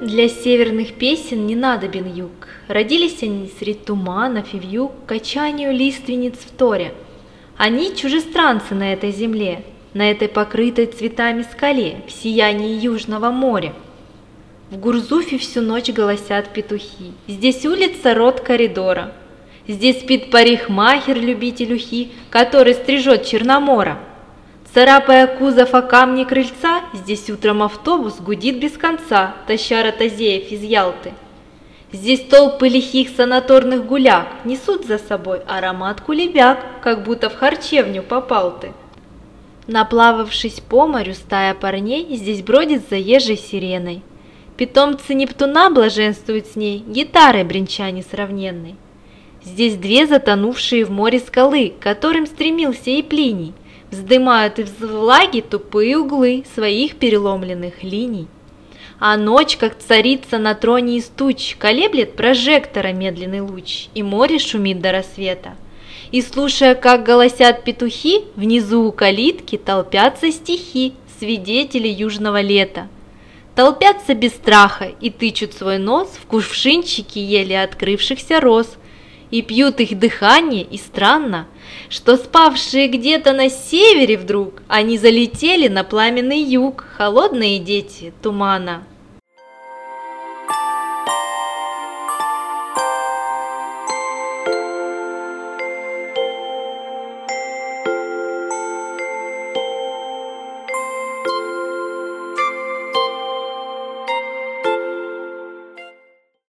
Для северных песен не надобен юг. Родились они средь туманов и вьюг, качанию лиственниц вторя. Они чужестранцы на этой земле, на этой покрытой цветами скале, в сиянии Южного моря. В Гурзуфе всю ночь голосят петухи, здесь улица рот коридора. Здесь спит парикмахер, любитель ухи, который стрижет Черномора. Царапая кузов о камни крыльца, здесь утром автобус гудит без конца, таща ротозеев из Ялты. Здесь толпы лихих санаторных гуляк несут за собой аромат кулебяк, как будто в харчевню попал ты. Наплававшись по морю, стая парней здесь бродит с заезжей сиреной. Питомцы Нептуна блаженствуют с ней, гитарой бренча несравненной. Здесь две затонувшие в море скалы, к которым стремился и Плиний, вздымают из влаги тупые углы своих переломленных линий. А ночь, как царица на троне из туч, колеблет прожектора медленный луч, и море шумит до рассвета. И слушая, как голосят петухи, внизу у калитки толпятся стихи, свидетели южного лета. Толпятся без страха и тычут свой нос в кувшинчики еле открывшихся роз, и пьют их дыхание, и странно, что спавшие где-то на севере вдруг, они залетели на пламенный юг, холодные дети тумана.